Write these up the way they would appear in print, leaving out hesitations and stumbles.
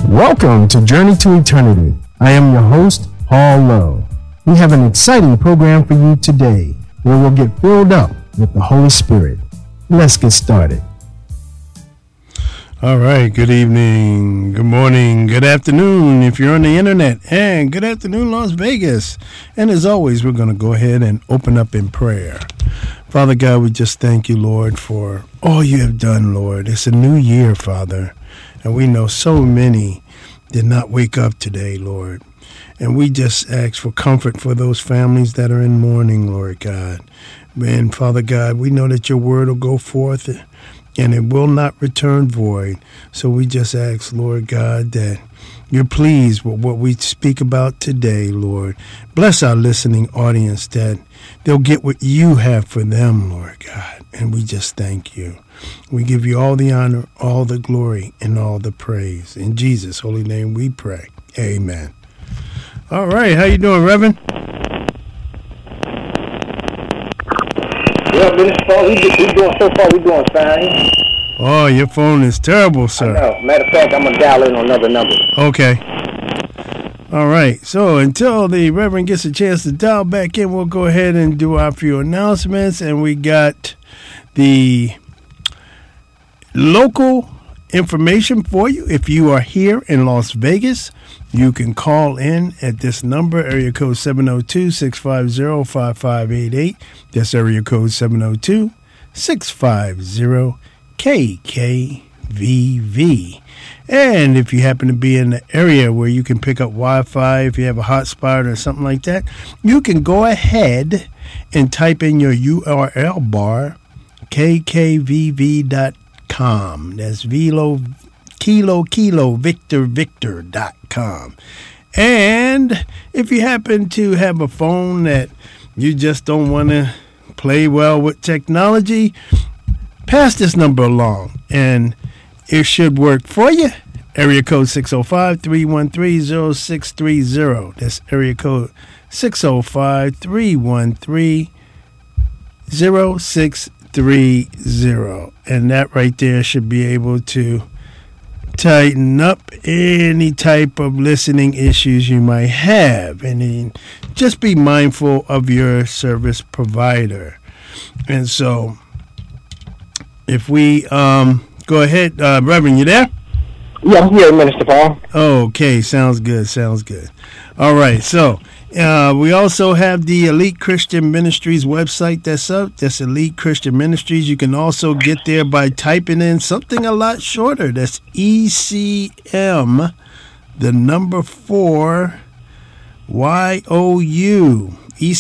Welcome to Journey to Eternity. I am your host, Paul Lowe. We have an exciting program for you today where we'll get filled up with the Holy Spirit. Let's get started. All right, good evening, good morning, good afternoon if you're on the internet, and good afternoon, Las Vegas. And as always, we're going to go ahead and open up in prayer. Father God, we just thank you, Lord, for all you have done, Lord. It's a new year, Father, and we know so many did not wake up today, Lord. And we just ask for comfort for those families that are in mourning, Lord God. And Father God, we know that your word will go forth and it will not return void. So we just ask, Lord God, that you're pleased with what we speak about today, Lord. Bless our listening audience that they'll get what you have for them, Lord God. And we just thank you. We give you all the honor, all the glory, and all the praise. In Jesus' holy name we pray. Amen. All right. How you doing, Reverend? Yeah, Minister Paul, we doing so far. We doing fine. Oh, your phone is terrible, sir. I know. Matter of fact, I'm going to dial in on another number. Okay. All right. So until the Reverend gets a chance to dial back in, we'll go ahead and do our few announcements. And we got the local information for you. If you are here in Las Vegas, you can call in at this number, area code 702-650-5588. That's area code 702-650-KKVV. And if you happen to be in the area where you can pick up Wi-Fi, if you have a hotspot or something like that, you can go ahead and type in your URL bar, kkvv.com. That's Kilo Victor.com. And if you happen to have a phone that you just don't want to play well with technology, pass this number along and it should work for you. Area code 605-313-0630. That's area code 605-313-0630. And that right there should be able to tighten up any type of listening issues you might have. And then just be mindful of your service provider. And so if we go ahead, Reverend, you there? Yeah, I'm here, Minister Paul. Okay, sounds good. All right, so we also have the Elite Christian Ministries website that's up. That's Elite Christian Ministries. You can also get there by typing in something a lot shorter. That's ECM, the number 4, YOU,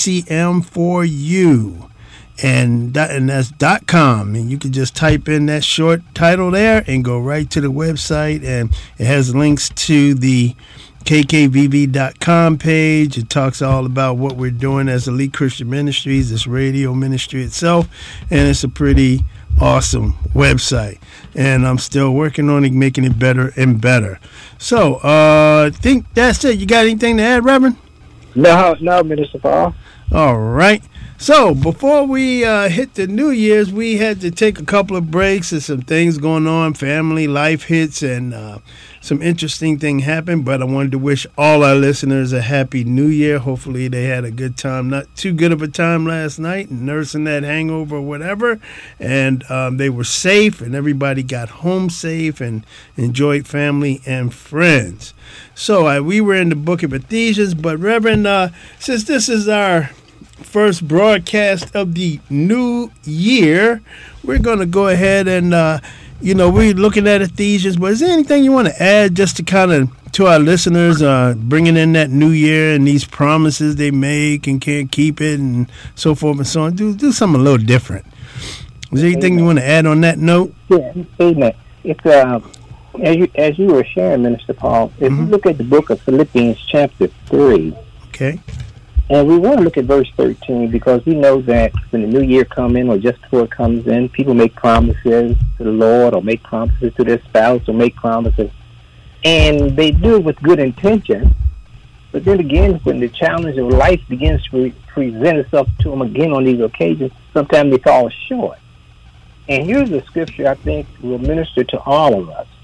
ECM4U. And that's .com, and you can just type in that short title there and go right to the website, and it has links to the kkvv.com page. It talks all about what we're doing as Elite Christian Ministries, this radio ministry itself, and it's a pretty awesome website, and I'm still working on it, making it better and better. So I think that's it. You got anything to add, Reverend? No, Minister Paul. All right. So before we hit the New Year's, we had to take a couple of breaks and some things going on, family life hits, and some interesting thing happened. But I wanted to wish all our listeners a happy New Year. Hopefully they had a good time, not too good of a time last night, nursing that hangover or whatever. And they were safe, and everybody got home safe and enjoyed family and friends. So we were in the book of Ephesians, but Reverend, since this is our first broadcast of the new year, we're going to go ahead and we're looking at Ephesians, but is there anything you want to add just to kind of to our listeners, bringing in that new year and these promises they make and can't keep it and so forth and so on? Do something a little different. Is there anything you want to add on that note? Yeah, amen. It's as you were sharing, Minister Paul, if you look at the book of Philippians chapter 3, okay. And we want to look at verse 13 because we know that when the new year comes in or just before it comes in, people make promises to the Lord or make promises to their spouse or make promises. And they do it with good intention. But then again, when the challenge of life begins to present itself to them again on these occasions, sometimes they fall short. And here's a scripture I think will minister to all of us.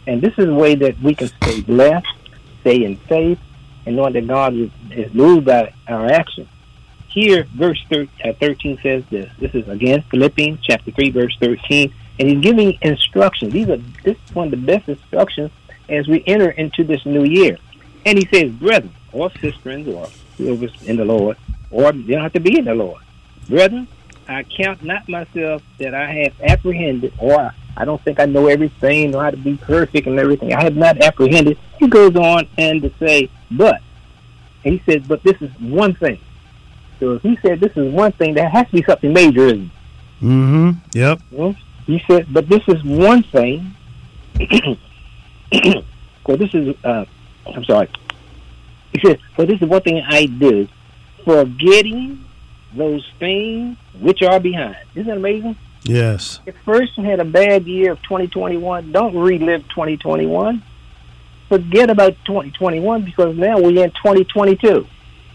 And this is a way that we can stay blessed, stay in faith, and knowing that God is moved by our actions. Here, verse 13 says this. This is, again, Philippians chapter 3, verse 13. And he's giving instructions. This is one of the best instructions as we enter into this new year. And he says, brethren, or sisters, or whoever's in the Lord, or they don't have to be in the Lord. Brethren, I count not myself that I have apprehended, or I don't think I know everything, know how to be perfect and everything. I have not apprehended. He goes on and to say, but. And he says, but this is one thing. So if he said this is one thing, that has to be something major, isn't it? Mm-hmm. Yep. He said, but this is one thing. Well, this is, I'm sorry. He said, but this is one thing I do, forgetting those things which are behind. Isn't that amazing? Yes. If first you had a bad year of 2021, don't relive 2021. Forget about 2021 because now we're in 2022.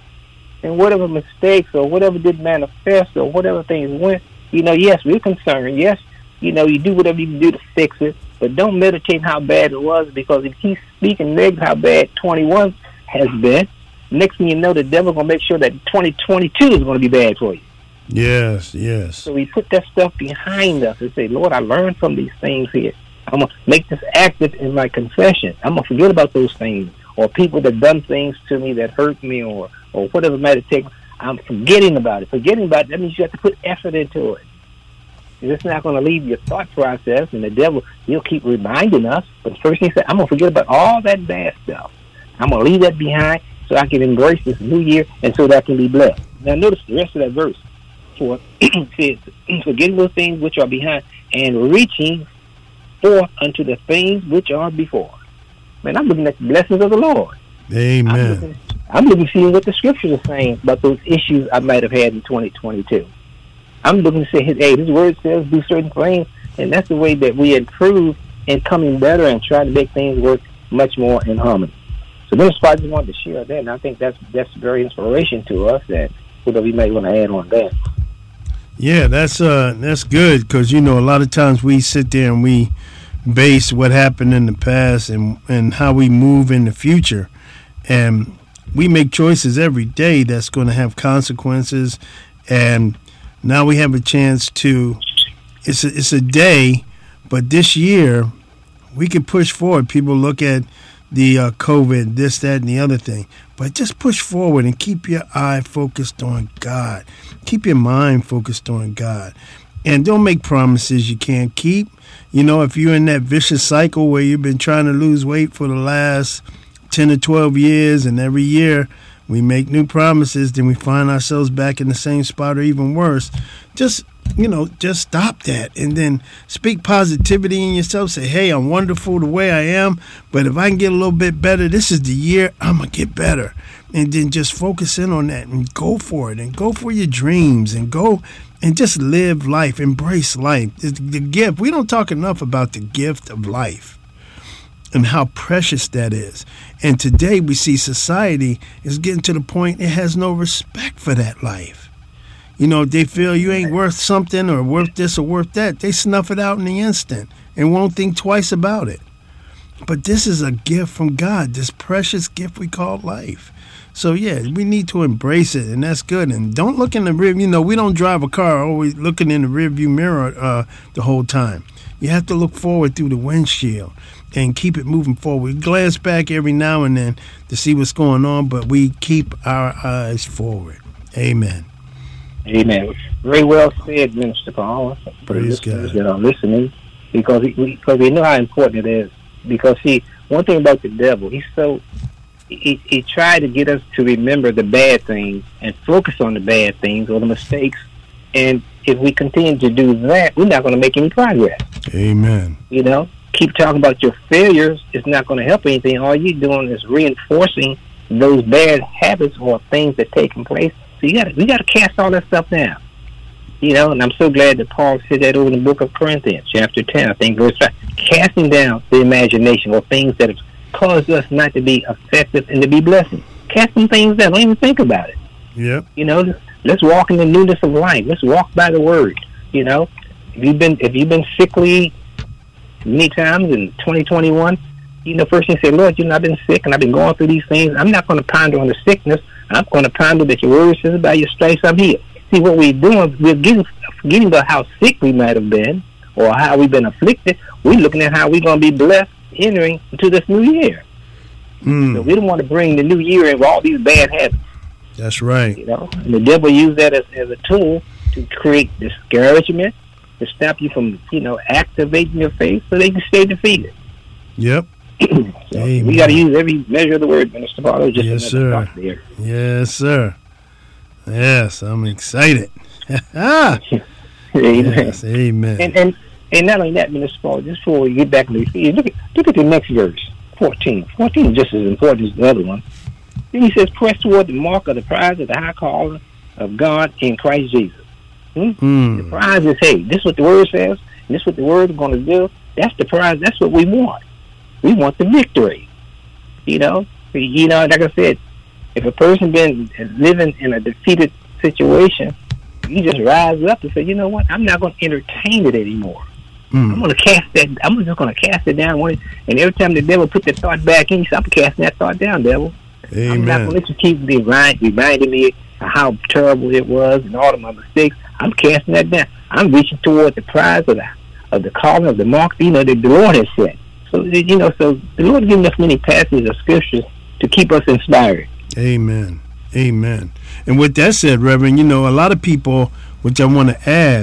And whatever mistakes or whatever didn't manifest or whatever things went, yes, we're concerned. Yes, you do whatever you can do to fix it, but don't meditate how bad it was, because if he's speaking negative how bad 21 has been, next thing you know, the devil going to make sure that 2022 is going to be bad for you. Yes, yes. So we put that stuff behind us and say, Lord, I learned from these things here. I'm going to make this active in my confession. I'm going to forget about those things, or people that done things to me that hurt me, or whatever might take. I'm forgetting about it. Forgetting about it, that means you have to put effort into it. It's not going to leave your thought process, and the devil, he'll keep reminding us. But first he said, I'm going to forget about all that bad stuff. I'm going to leave that behind so I can embrace this new year and so that I can be blessed. Now notice the rest of that verse. For says, forgetting those things which are behind and reaching forth unto the things which are before. Man, I'm looking at the blessings of the Lord. Amen. I'm looking to see what the scriptures are saying about those issues I might have had in 2022. I'm looking to say, hey, his word says do certain things, and that's the way that we improve and coming better and try to make things work much more in harmony. So this is why I just wanted to share that, and I think that's very inspiration to us, that whatever we may want to add on that. Yeah, that's good, because a lot of times we sit there and we base what happened in the past and how we move in the future, and we make choices every day that's going to have consequences. And now we have a chance to. It's a day, but this year we can push forward. People look at the COVID, this, that, and the other thing. But just push forward and keep your eye focused on God. Keep your mind focused on God. And don't make promises you can't keep. If you're in that vicious cycle where you've been trying to lose weight for the last 10 or 12 years, and every year we make new promises, then we find ourselves back in the same spot or even worse. Just stop that and then speak positivity in yourself. Say, hey, I'm wonderful the way I am, but if I can get a little bit better, this is the year I'm going to get better. And then just focus in on that and go for it and go for your dreams and go and just live life, embrace life. The gift. We don't talk enough about the gift of life and how precious that is. And today we see society is getting to the point it has no respect for that life. If they feel you ain't worth something or worth this or worth that, they snuff it out in the instant and won't think twice about it. But this is a gift from God, this precious gift we call life. So, yeah, we need to embrace it, and that's good. And don't look in the rear. We don't drive a car always looking in the rearview mirror the whole time. You have to look forward through the windshield and keep it moving forward. We glance back every now and then to see what's going on, but we keep our eyes forward. Amen. Amen. Very well said, Minister Paul, for the listeners that are listening, because we know how important it is. Because, see, one thing about the devil, he tried to get us to remember the bad things and focus on the bad things or the mistakes. And if we continue to do that, we're not going to make any progress. Amen. Keep talking about your failures. It's not going to help anything. All you're doing is reinforcing those bad habits or things that taking place. So we got to cast all that stuff down. And I'm so glad that Paul said that over in the book of Corinthians, chapter 10, I think, verse 5. Casting down the imagination or things that have caused us not to be effective and to be blessing. Cast some things down. Don't even think about it. Yep. Let's walk in the newness of life. Let's walk by the word. If you've been sickly, Many times in 2021, first thing you say, Lord, I've been sick and I've been going through these things. I'm not going to ponder on the sickness. I'm going to ponder that your word says by your stripes I'm healed. See, what we're doing, we're forgetting about how sick we might have been or how we've been afflicted. We're looking at how we're going to be blessed entering into this new year. So we don't want to bring the new year in with all these bad habits. That's right. And the devil used that as a tool to create discouragement, to stop you from, activating your faith so they can stay defeated. Yep. So we got to use every measure of the word, Minister Barlow. Yes, sir. Yes, sir. Yes, I'm excited. Amen. Yes, amen. And not only that, Minister Barlow, just before we get back to the look at the next verse, 14. 14 is just as important as the other one. Then he says, press toward the mark of the prize of the high calling of God in Christ Jesus. The prize is, hey, this is what the word says, and this is what the word is going to do. That's the prize. That's what we want. We want the victory. Like I said, if a person been living in a defeated situation, you just rise up and say, you know what? I'm not going to entertain it anymore. I'm going to cast that. I'm just going to cast it down. And every time the devil put that thought back in, you say, I'm casting that thought down, devil. Amen. I'm not going to let you keep reminding me of how terrible it was and all of my mistakes. I'm casting that down. I'm reaching toward the prize of the calling of the mark, that the Lord has set. So, so the Lord giving us many passages of scriptures to keep us inspired. Amen. Amen. And with that said, Reverend, a lot of people, which I want to add,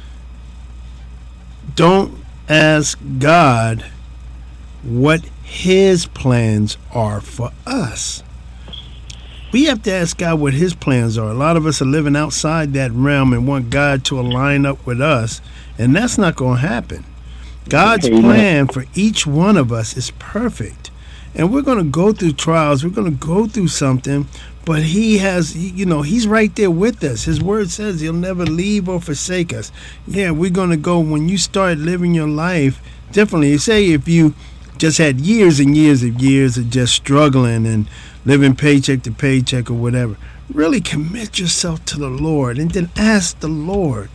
don't ask God what his plans are for us. We have to ask God what his plans are. A lot of us are living outside that realm and want God to align up with us, and that's not going to happen. God's plan for each one of us is perfect. And we're going to go through trials. We're going to go through something, but he has, he's right there with us. His word says he'll never leave or forsake us. Yeah, we're going to go, when you start living your life differently. Say if you just had years and years of just struggling and living paycheck to paycheck or whatever, really commit yourself to the Lord and then ask the Lord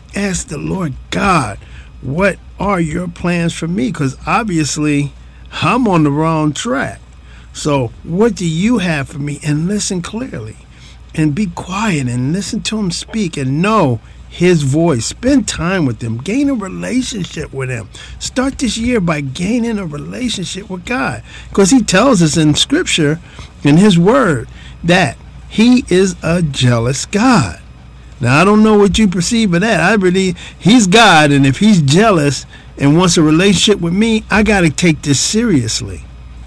God, what are your plans for me? Because obviously I'm on the wrong track. So what do you have for me? And listen clearly and be quiet and listen to him speak and know his voice. Spend time with him. Gain a relationship with him. Start this year by gaining a relationship with God, because he tells us in scripture, in his word, that he is a jealous God. Now, I don't know what you perceive of that. He's God, and if he's jealous and wants a relationship with me, I got to take this seriously.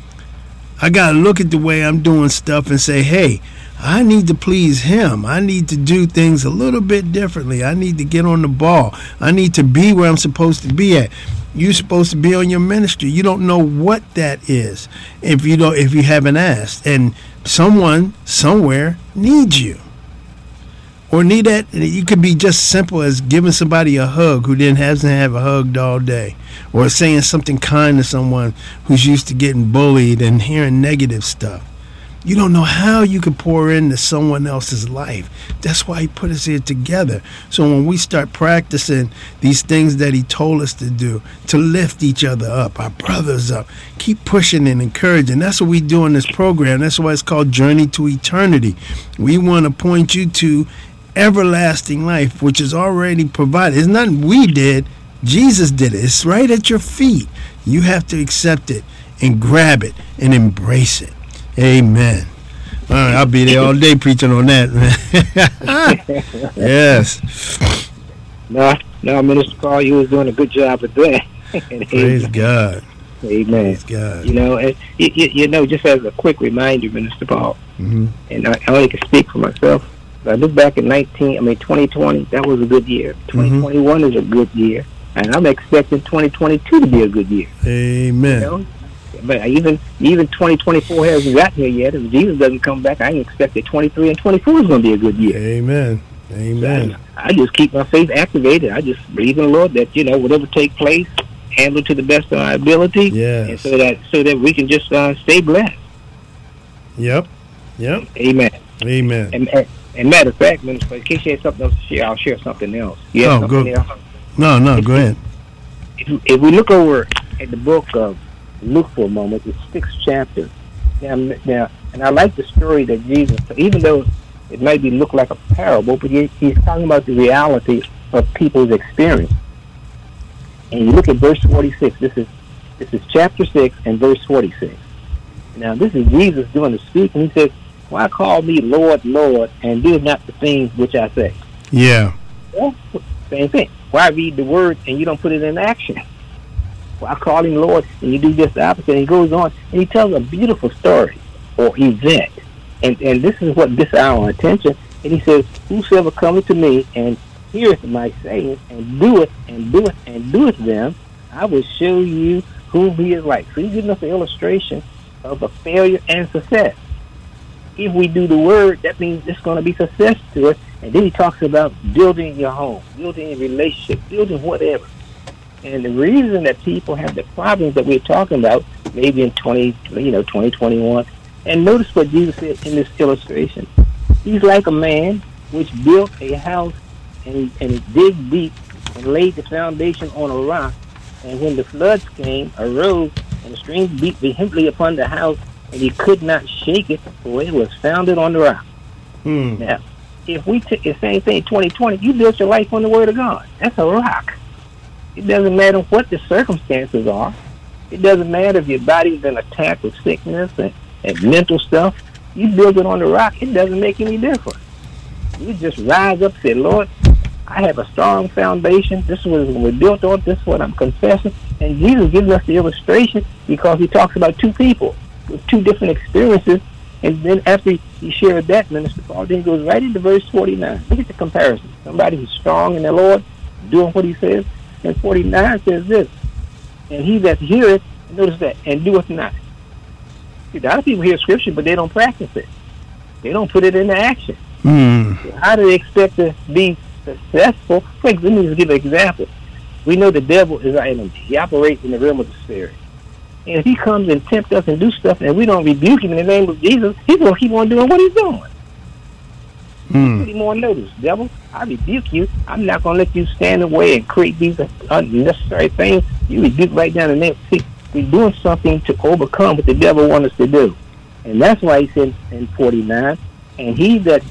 I got to look at the way I'm doing stuff and say, hey, I need to please him. I need to do things a little bit differently. I need to get on the ball. I need to be where I'm supposed to be at. You're supposed to be on your ministry. You don't know what that is if you haven't asked. And someone somewhere needs you. Or need that. You could be just simple as giving somebody a hug who hasn't had a hug all day, or saying something kind to someone who's used to getting bullied and hearing negative stuff. You don't know how you could pour into someone else's life. That's why he put us here together. So when we start practicing these things that he told us to do, to lift each other up, our brothers up, keep pushing and encouraging. That's what we do in this program. That's why it's called Journey to Eternity. We want to point you to everlasting life, which is already provided. It's nothing we did. Jesus did it. It's right at your feet. You have to accept it and grab it and embrace it. Amen. All right, I'll be there all day preaching on that, man. Yes. No, Minister Paul, you was doing a good job with that. Praise God. Amen. Praise God. And, just as a quick reminder, Minister Paul, and I only can speak for myself. I look back at 2020, that was a good year. 2021 is a good year. And I'm expecting 2022 to be a good year. Amen. But even 2024 hasn't gotten here yet. If Jesus doesn't come back, I expect that 23 and 24 is going to be a good year. Amen. Amen. I just keep my faith activated. I just believe in the Lord that, whatever take place, handle to the best of our ability. Yes. And so that we can just stay blessed. Yep. Amen. Amen. And matter of fact, Minister, in case you have something else to share, I'll share something else. Go ahead. No, go ahead. If we look over at the book of Luke for a moment, the 6th chapter. Now, and I like the story that Jesus, even though it might look like a parable, but he's talking about the reality of people's experience. And you look at verse 46. This is chapter 6 and verse 46. Now, this is Jesus doing the speaking. He says, "Why call me Lord, Lord, and do not the things which I say?" Yeah. Well, same thing. Why read the word and you don't put it in action? Why call him Lord and you do just the opposite? And he goes on and he tells a beautiful story or event. And this is what gets our attention. And he says, "Whosoever cometh to me and heareth my sayings and doeth and doeth and doeth them, I will show you whom he is like." So he's giving us an illustration of a failure and success. If we do the word, that means it's going to be success to us. And then he talks about building your home, building a relationship, building whatever. And the reason that people have the problems that we're talking about, maybe in 2021, and notice what Jesus said in this illustration. He's like a man which built a house and he digged deep and laid the foundation on a rock. And when the floods came, arose, and the streams beat vehemently upon the house, and he could not shake it, for it was founded on the rock. Now, if we take the same thing, 2020, you built your life on the Word of God. That's a rock. It doesn't matter what the circumstances are. It doesn't matter if your body's been attacked with sickness and mental stuff. You build it on the rock, it doesn't make any difference. You just rise up and say, "Lord, I have a strong foundation. This is what we're built on. This is what I'm confessing." And Jesus gives us the illustration because he talks about two people with two different experiences. And then after he shared that, Minister Paul, then he goes right into verse 49. Look at the comparison. Somebody who's strong in the Lord, doing what he says. And 49 says this, "And he that heareth," notice that, "and doeth not." See, a lot of people hear scripture, but they don't practice it. They don't put it into action. So how do they expect to be successful? Let me just give an example. We know the devil is our enemy. He operates in the realm of the spirit. And if he comes and tempts us and do stuff and we don't rebuke him in the name of Jesus, he's going to keep on doing what he's doing. Put him on notice. Devil, I rebuke you. I'm not going to let you stand in the way and create these unnecessary things. You rebuke right down the name. See, we're doing something to overcome what the devil wants us to do. And that's why he said in 49, "And he that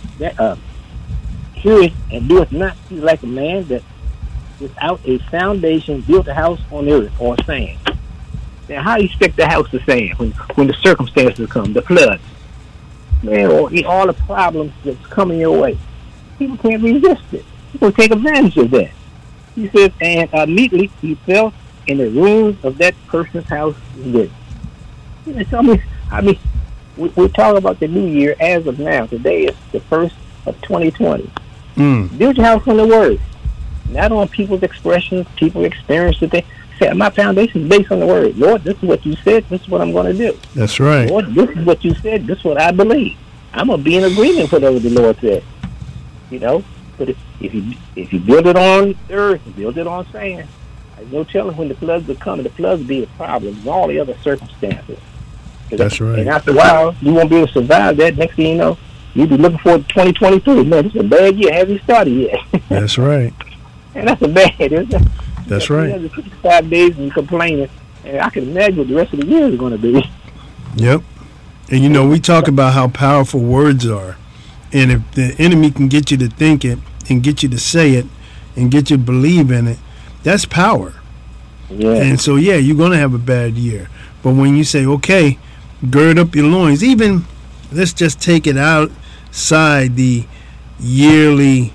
heareth and doeth not, he's like a man that without a foundation built a house on earth or sand." Now, how do you expect the house to stand when the circumstances come, the floods, man, or all the problems that's coming your way? People can't resist it. People take advantage of that. He says, "And immediately he fell, and the ruins of that person's house was good." You know, tell me, we're talking about the new year as of now. Today is the 1st of 2020. Build your house on the Word, not on people's expressions, people's experience today. Say, my foundation is based on the Word. Lord, this is what you said. This is what I'm going to do. That's right. Lord, this is what you said. This is what I believe. I'm going to be in agreement with whatever the Lord said. You know, but if you build it on earth, build it on sand, there's no telling when the floods will come. The floods will be the problem and all the other circumstances. That's right. And after a while, you won't be able to survive that. Next thing you know, you'll be looking for 2023. Man, this is a bad year. Haven't started yet. That's right. And that's a bad, isn't it? That's right. 365 days and you're complaining. And I can imagine what the rest of the year is going to be. Yep. And, you know, we talk about how powerful words are. And if the enemy can get you to think it and get you to say it and get you to believe in it, that's power. Yeah. And so, yeah, you're going to have a bad year. But when you say, okay, gird up your loins, even let's just take it outside the yearly,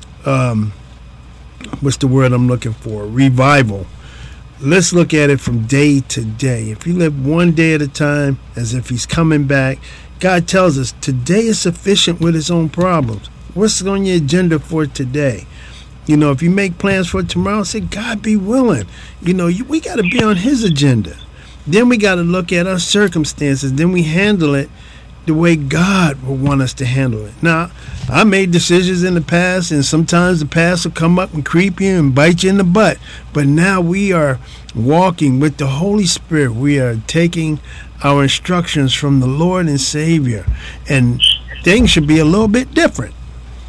what's the word I'm looking for? Revival. Let's look at it from day to day. If you live one day at a time as if he's coming back, God tells us today is sufficient with his own problems. What's on your agenda for today? You know, if you make plans for tomorrow, say, God be willing. You know, we got to be on his agenda. Then we got to look at our circumstances. Then we handle it the way God will want us to handle it. Now, I made decisions in the past, and sometimes the past will come up and creep you and bite you in the butt. But now we are walking with the Holy Spirit. We are taking our instructions from the Lord and Savior. And things should be a little bit different.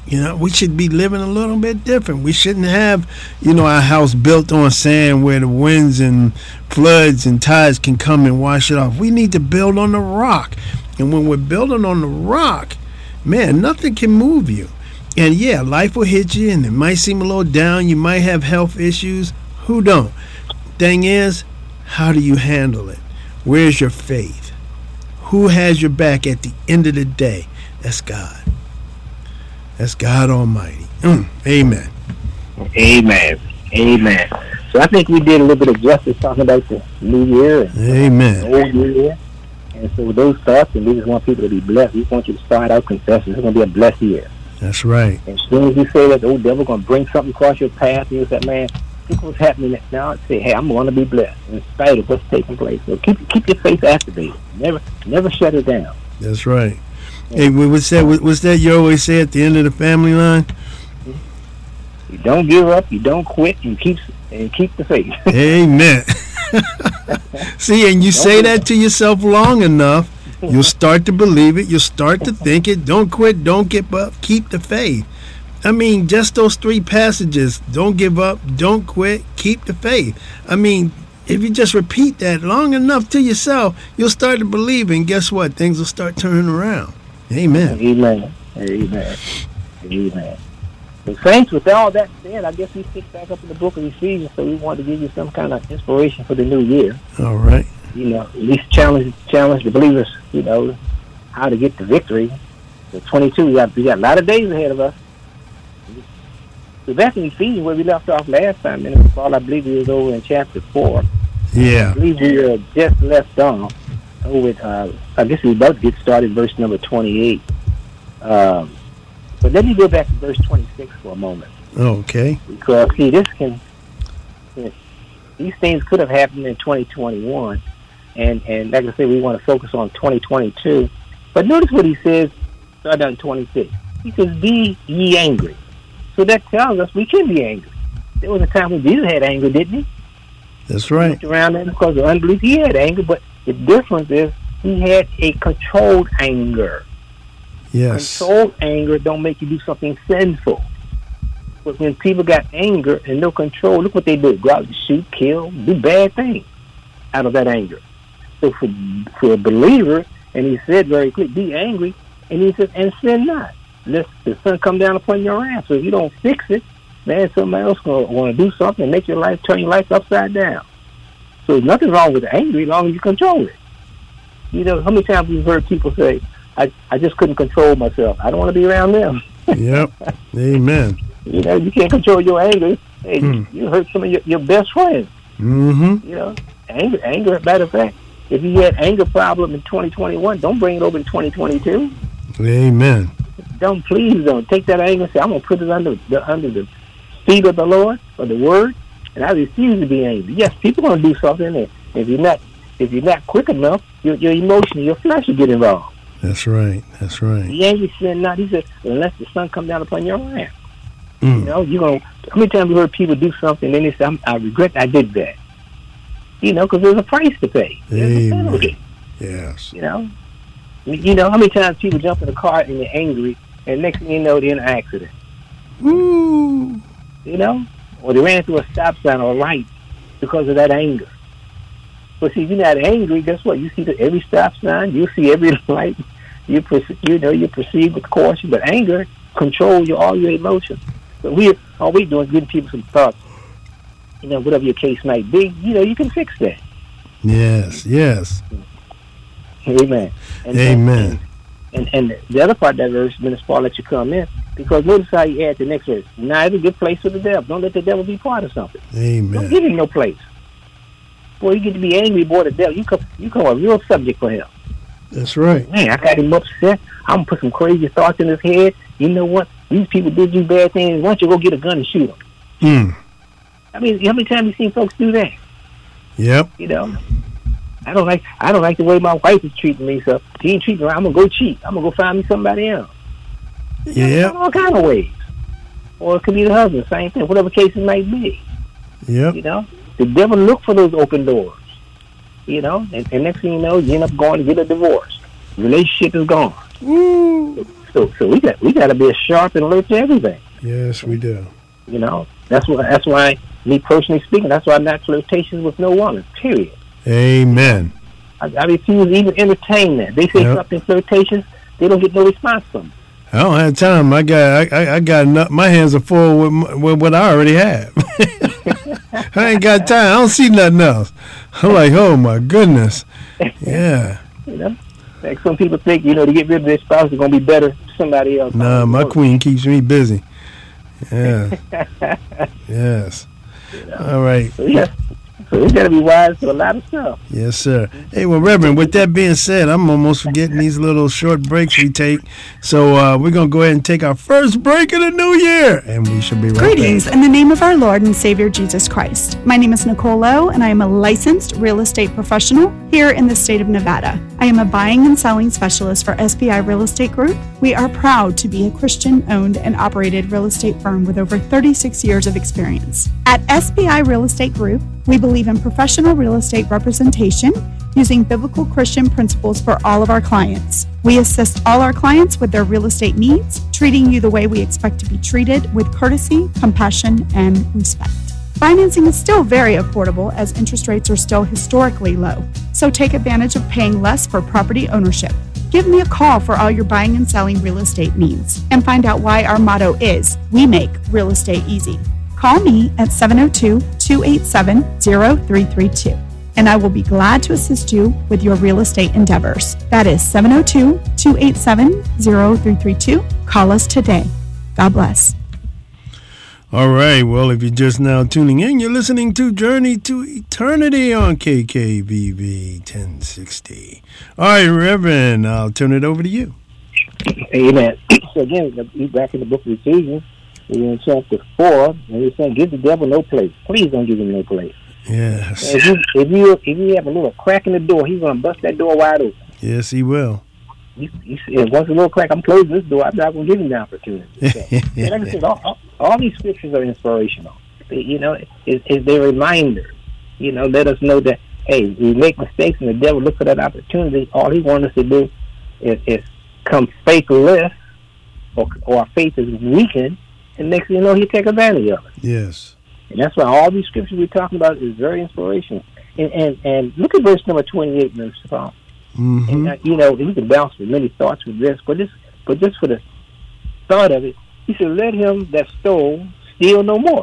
You know, we should be living a little bit different. We shouldn't have, our house built on sand where the winds and floods and tides can come and wash it off. We need to build on the rock. And when we're building on the rock, man, nothing can move you. And yeah, life will hit you and it might seem a little down. You might have health issues. Who don't? Thing is, how do you handle it? Where's your faith? Who has your back at the end of the day? That's God. That's God Almighty. Amen. Amen. Amen. So I think we did a little bit of justice talking about the new year. And Amen. Old year. And so with those thoughts, and we just want people to be blessed. We want you to start out confessing. It's going to be a blessed year. That's right. And as soon as you say that the old devil going to bring something across your path, you say, man, look what's happening now. Say, hey, I'm going to be blessed in spite of what's taking place. So keep your faith activated. Never shut it down. That's right. Hey, what's that you always say at the end of the family line? You don't give up, you don't quit, and keep the faith. Amen. See, and you say that to yourself long enough, you'll start to believe it. You'll start to think it. Don't quit, don't give up, keep the faith. I mean, just those 3 passages, don't give up, don't quit, keep the faith. I mean, if you just repeat that long enough to yourself, you'll start to believe, and guess what? Things will start turning around. Amen. Amen. Amen. Amen. So, saints, with all that said, I guess we pick back up in the book of Ephesians, so we want to give you some kind of inspiration for the new year. All right. At least challenge the believers, how to get the victory. So 22, we got a lot of days ahead of us. So back in Ephesians, where we left off last time, and Paul, I believe he was over in chapter 4. Yeah. I believe we just left off with, I guess we're about to get started, verse number 28. But let me go back to verse 26 for a moment. Okay. Because, see, these things could have happened in 2021. And like I said, we want to focus on 2022. But notice what he says, starting on 26. He says, be ye angry. So that tells us we can be angry. There was a time when Jesus had anger, didn't he? That's right. He looked around there because of unbelief. He had anger, but the difference is he had a controlled anger. Yes. Controlled anger don't make you do something sinful. But when people got anger and no control, look what they do. Go out and shoot, kill, do bad things out of that anger. So for a believer, and he said very clearly, be angry, and he says, and sin not. Let the sun come down upon your wrath. So if you don't fix it, man, somebody else going to want to do something and make your life, turn your life upside down. So there's nothing wrong with anger as long as you control it. How many times we've heard people say, I just couldn't control myself. I don't want to be around them. Yep. Amen. You can't control your anger. Hey, you hurt some of your best friends. Mm-hmm. Anger, matter of fact, if you had anger problem in 2021, don't bring it over in 2022. Amen. Please don't take that anger and say, I'm going to put it under the feet of the Lord or the Word, and I refuse to be angry. Yes, people are going to do something, and if you're not quick enough, your emotion, your flesh will get involved. That's right. That's right. The angry sin not. He said, unless the sun come down upon your wrath. Mm. You're going to, how many times you heard people do something and they say, I regret I did that. Because there's a price to pay. There's a penalty. Yes. How many times people jump in a car and they're angry, and next thing you know, they're in an accident. Woo. Or they ran through a stop sign or a light because of that anger. But see, if you're not angry, guess what? You see every stop sign, you see every light, you proceed with caution. But anger controls all your emotions. So all we're doing is giving people some thoughts. Whatever your case might be, you can fix that. Yes. Yes. Amen. Amen. And the other part of that verse, Minister Paul, let you come in, because notice how he adds the next verse. Neither give place for the devil. Don't let the devil be part of something. Amen. Don't give him no place. Boy, you get to be angry, boy, the devil. You come a real subject for him. That's right. Man, I got him upset. I'm going to put some crazy thoughts in his head. You know what? These people did you bad things. Why don't you go get a gun and shoot them? I mean, how many times you seen folks do that? Yep. I don't like the way my wife is treating me, so she ain't treating me right. I'm gonna go cheat. I'm gonna go find me somebody else. Yeah. All kind of ways. Or it could be the husband, same thing, whatever case it might be. Yep. The devil look for those open doors. And next thing you know, you end up going to get a divorce. Relationship is gone. Woo. So we got to be as sharp and alert to everything. Yes, we do. You know, that's why me personally speaking, that's why I'm not flirtatious with no woman. Period. Amen. I refuse to even entertain that. They say something flirtatious, they don't get no response from me. I don't have time. I got enough. My hands are full with what I already have. I ain't got time. I don't see nothing else. I'm like, oh my goodness. Yeah. You know, like some people think, to get rid of their spouse is gonna be better to somebody else. Nah, my queen keeps me busy. Yeah. Yes. All right. So we got to be wise to a lot of stuff. Yes, sir. Hey, well, Reverend, with that being said, I'm almost forgetting these little short breaks we take. So we're going to go ahead and take our first break of the new year, and we should be right Greetings back. in the name of our Lord and Savior Jesus Christ. My name is Nicole Lowe, and I am a licensed real estate professional here in the state of Nevada. I am a buying and selling specialist for SPI Real Estate Group. We are proud to be a Christian-owned and operated real estate firm with over 36 years of experience. At SPI Real Estate Group, we believe in professional real estate representation using biblical Christian principles for all of our clients. We assist all our clients with their real estate needs, treating you the way we expect to be treated with courtesy, compassion, and respect. Financing is still very affordable as interest rates are still historically low. So take advantage of paying less for property ownership. Give me a call for all your buying and selling real estate needs and find out why our motto is, we make real estate easy. Call me at 702-287-0332, and I will be glad to assist you with your real estate endeavors. That is 702-287-0332. Call us today. God bless. All right. Well, if you're just now tuning in, you're listening to Journey to Eternity on KKVV 1060. All right, Reverend, I'll turn it over to you. Amen. So again, back in the book of Ephesians, we're in chapter 4, and we're saying, give the devil no place. Please don't give him no place. Yes. If you have a little crack in the door, he's going to bust that door wide open. Yes, he will. Once a little crack, I'm closing this door, I'm not going to give him the opportunity. So, and like I said, all these scriptures are inspirational. It's their reminder. Let us know that, hey, we make mistakes and the devil looks for that opportunity. All he wants us to do is come faithless, or our faith is weakened, and next thing you know, he'll take advantage of it. Yes. And that's why all these scriptures we're talking about is very inspirational. And look at verse number 28, Mr. Paul. Mm-hmm. And, you can bounce with many thoughts with this, but just for the thought of it, he said, let him that stole steal no more.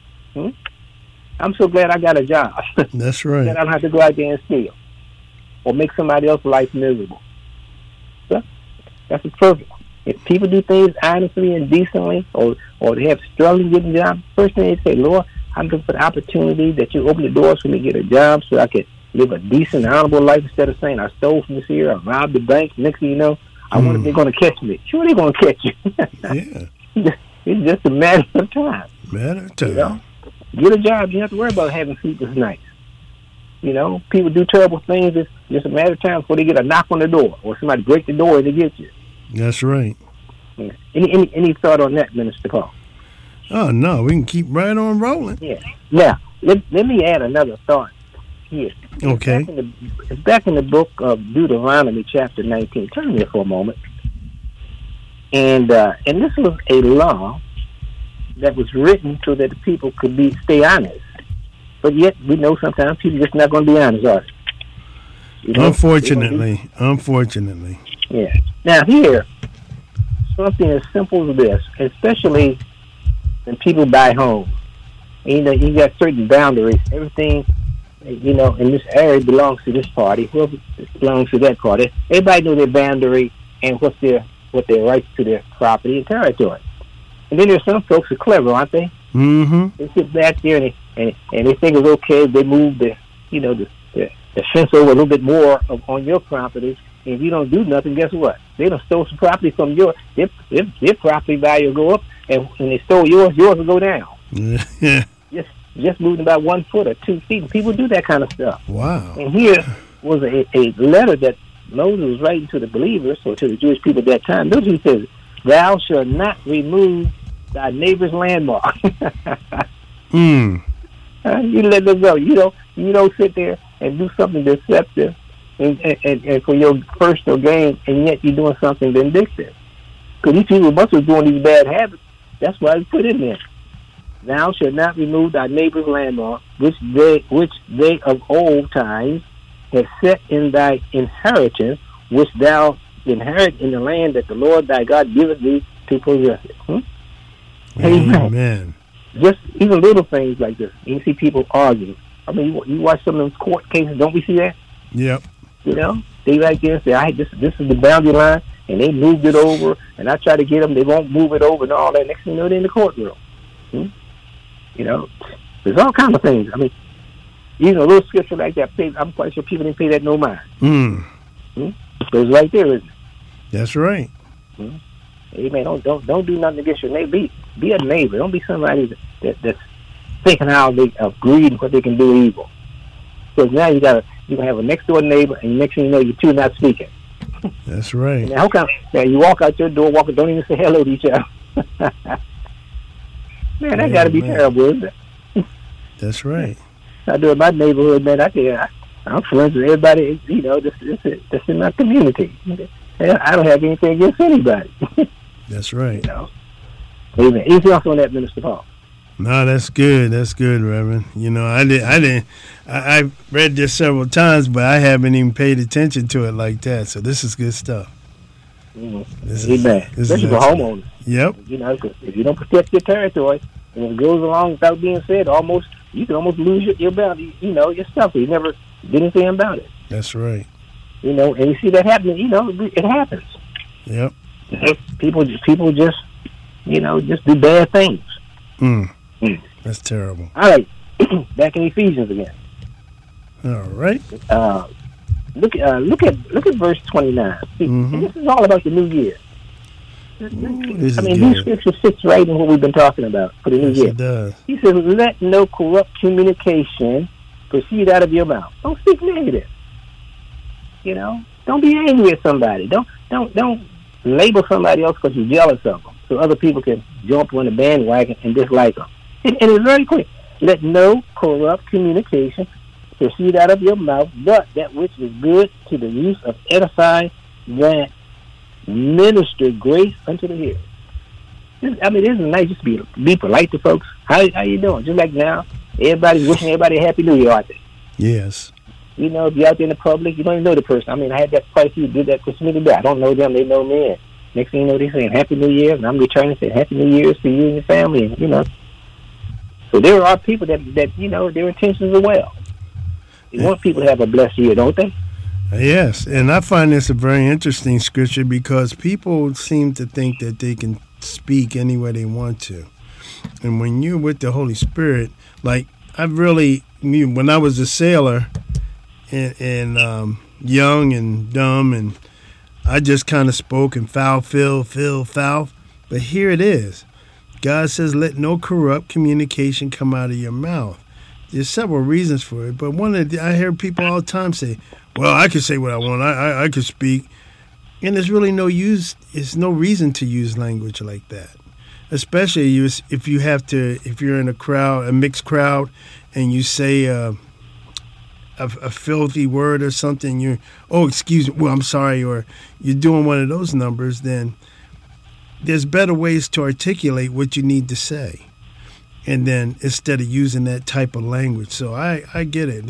I'm so glad I got a job. That's right. That I don't have to go out there and steal or make somebody else's life miserable. So, that's perfect. If people do things honestly and decently, or they have struggling getting jobs, first thing they say, Lord, I'm looking for the opportunity that you open the doors for me to get a job so I can live a decent, honorable life, instead of saying I stole from this here, I robbed the bank. Next thing you know, I wonder if they're going to catch me. Sure, they're going to catch you. Yeah. It's just a matter of time. Get a job. You don't have to worry about having sleepless nights. People do terrible things. It's just a matter of time before they get a knock on the door or somebody break the door to get you. That's right. Any thought on that, Minister Paul? Oh, no. We can keep right on rolling. Yeah. Now, let me add another thought here. Okay. It's back in the book of Deuteronomy, chapter 19. Turn there for a moment. And this was a law that was written so that the people could stay honest. But yet, we know sometimes people just not going to be honest, are they? Unfortunately. Yeah. Now here, something as simple as this, especially when people buy homes. You got certain boundaries. Everything, in this area belongs to this party. Whoever belongs to that party. Everybody knows their boundary and what their rights to their property and territory. And then there's some folks who are clever, aren't they? Mm-hmm. They sit back there and they think it's okay if they move the fence over a little bit more on your property. And if you don't do nothing, guess what? They done stole some property from yours. Their property value will go up, and when they stole yours will go down. Yeah. Just moving about 1 foot or 2 feet. And people do that kind of stuff. Wow. And here was a letter that Moses was writing to the believers, or to the Jewish people at that time. Notice he says, thou shalt not remove thy neighbor's landmark. You let them go. You don't sit there and do something deceptive and for your personal gain, and yet you're doing something vindictive. Because these people must have doing these bad habits. That's why it's put in there. Thou shalt not remove thy neighbor's landmark, which they of old times have set in thy inheritance, which thou inherit in the land that the Lord thy God giveth thee to possess it. Amen. Just even little things like this. You see people arguing. I mean, you watch some of those court cases, don't we see that? Yep. You know, they right there and say, this is the boundary line, and they moved it over, and I try to get them, they won't move it over and all that. Next thing you know, they're in the courtroom. You know, there's all kinds of things. I mean, you know, a little scripture like that, I'm quite sure people didn't pay that no mind. So it's right there, isn't it? That's right. Amen. Don't do nothing against your neighbor. Be a neighbor. Don't be somebody that's thinking how they greed and what they can do evil. Because now you can have a next door neighbor, and next thing you know, you two not speaking. That's right. Now, how come you walk out your door, don't even say hello to each other? Man, that got to be terrible, isn't it? That's right. I do in my neighborhood, man. I'm friends with everybody, you know, that's in my community. I don't have anything against anybody. That's right. You know? Amen. Anything else on that, Minister Paul? No, that's good. That's good, Reverend. You know, I read this several times, but I haven't even paid attention to it like that. So this is good stuff. Amen. Especially for homeowners. Yep. You know, if you don't protect your territory, and it goes along without being said, you can almost lose your boundary, you know, your stuff. You never did anything about it. That's right. You know, and you see that happening. You know, it happens. Yep. People just, you know, just do bad things. That's terrible. All right, back in Ephesians again. All right. Look at verse 29. See, and this is all about the new year. These scriptures fits right in what we've been talking about for the new year. It does. He says, "Let no corrupt communication proceed out of your mouth." Don't speak negative. You know, don't be angry at somebody. Don't label somebody else because you're jealous of them, so other people can jump on the bandwagon and dislike them. And it's very quick. Let no corrupt communication proceed out of your mouth, but that which is good to the use of edifying, that minister grace unto the hearer. I mean, this is nice just to be polite to folks. How you doing? Just like now, everybody's wishing everybody a Happy New Year out there. Yes. You know, if you're out there in the public, you don't even know the person. I mean, I had that quite a few did that to me today. I don't know them, they know me. And next thing you know, they're saying Happy New Year, and I'm returning saying Happy New Year's to you and your family, and, you know. So there are people that you know, their intentions are well. They want people to have a blessed year, don't they? Yes, and I find this a very interesting scripture because people seem to think that they can speak any way they want to. And when you're with the Holy Spirit, like when I was a sailor and young and dumb, and I just kind of spoke and foul. But here it is. God says, let no corrupt communication come out of your mouth. There's several reasons for it, but I hear people all the time say, well, I can say what I want. I can speak. And there's really no use. There's no reason to use language like that, especially if you're in a mixed crowd, and you say a filthy word or something. Excuse me. Well, I'm sorry. Or you're doing one of those numbers. Then there's better ways to articulate what you need to say, and then instead of using that type of language. So I get it.